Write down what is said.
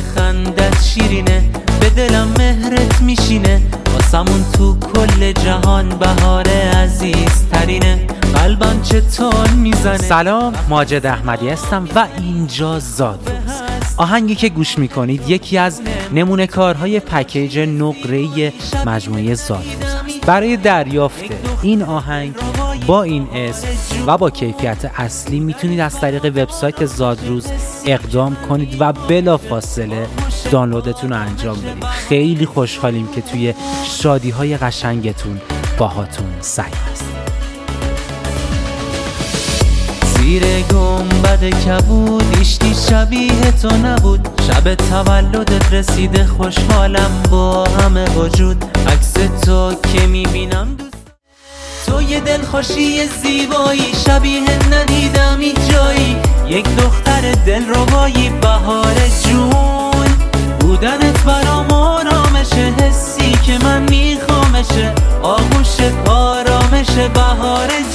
خندت شیرینه، به دلم مهرت میشینه، واسمون تو کل جهان بهار عزیز ترینه، قلبم چطور میزنه. سلام، ماجد احمدی هستم و اینجا زادروز. آهنگی که گوش میکنید یکی از نمونه کارهای پکیج نقره‌ای مجموعه زادروز است. برای دریافت این آهنگ با این اسم و با کیفیت اصلی میتونید از طریق وبسایت زادروز اقدام کنید و بلافاصله دانلودتون رو انجام بدید. خیلی خوشحالیم که توی شادی‌های قشنگتون باهاتون سعی هست. زیر گنبد کبود هیچکی شبیه تو نبود، شب تولدت رسیده خوشحالم با همه وجود، عکس تو که میبینم تو یه دلخوشی زیبایی، شبیه ندیدم هیچ جایی، یک دختر دلربایی، بهار جون بودنت برام آرامشه، حسی که من میخوامشه، آغوش آرامشه، بهار